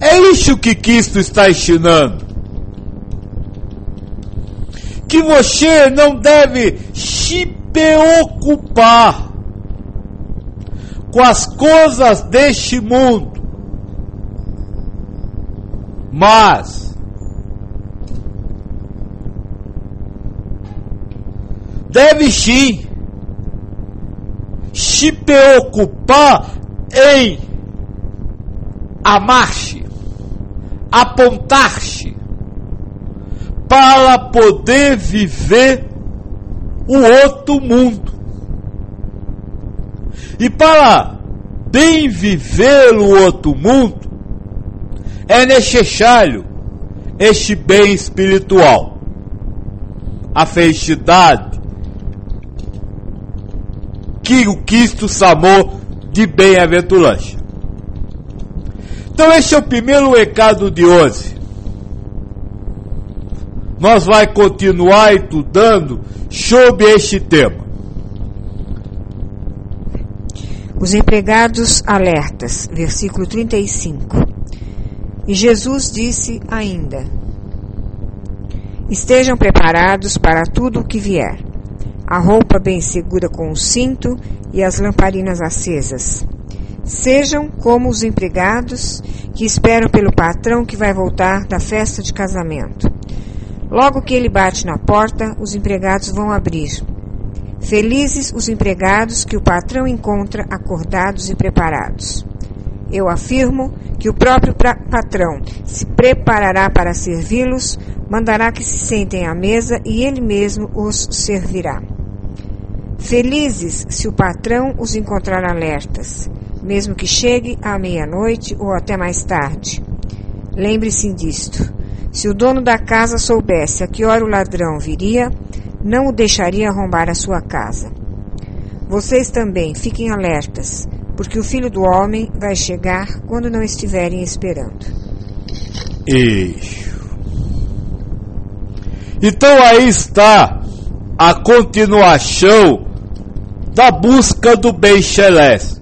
É isso que Cristo está ensinando. Que você não deve se preocupar com as coisas deste mundo, mas deve sim se preocupar em amar-se, apontar-se, para poder viver o outro mundo. E para bem viver o outro mundo, é necessário este bem espiritual, a felicidade, que o Cristo chamou de bem-aventurança. Então esse é o primeiro recado de hoje. Nós vamos continuar estudando sobre este tema. Os empregados alertas, versículo 35. E Jesus disse ainda: estejam preparados para tudo o que vier, a roupa bem segura com o cinto e as lamparinas acesas. Sejam como os empregados que esperam pelo patrão que vai voltar da festa de casamento. Logo que ele bate na porta, os empregados vão abrir. Felizes os empregados que o patrão encontra acordados e preparados. Eu afirmo que o próprio patrão se preparará para servi-los, mandará que se sentem à mesa e ele mesmo os servirá. Felizes se o patrão os encontrar alertas, mesmo que chegue à meia-noite ou até mais tarde. Lembre-se disto: se o dono da casa soubesse a que hora o ladrão viria, não o deixaria arrombar a sua casa. Vocês também fiquem alertas, porque o Filho do Homem vai chegar quando não estiverem esperando. Isso. Então aí está a continuação da busca do bem celeste.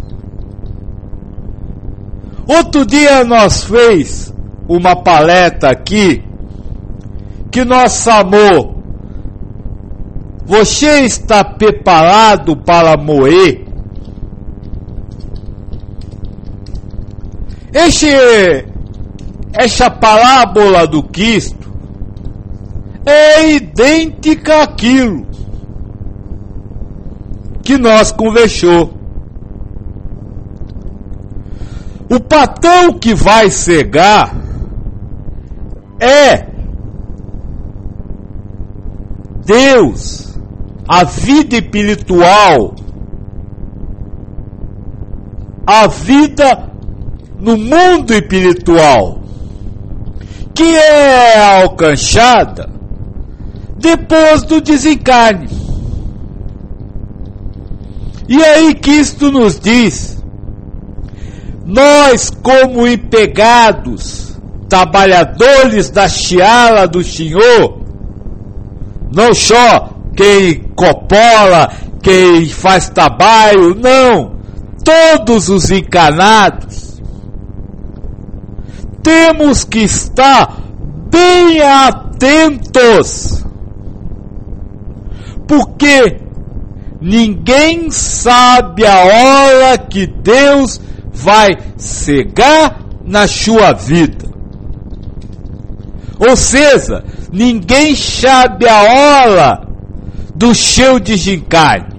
Outro dia nós fez uma palestra aqui que nós chamou "Você está preparado para morrer?" Essa parábola do Cristo é idêntica àquilo que nós conversou. O patrão que vai cegar é Deus, a vida espiritual, a vida no mundo espiritual, que é alcançada depois do desencarne. E aí Cristo nos diz: nós, como empregados, trabalhadores da seara do Senhor, não só quem copola, quem faz trabalho, não, todos os encarnados, temos que estar bem atentos, porque ninguém sabe a hora que Deus vai cegar na sua vida. Ou seja, ninguém sabe a hora do seu desencarne.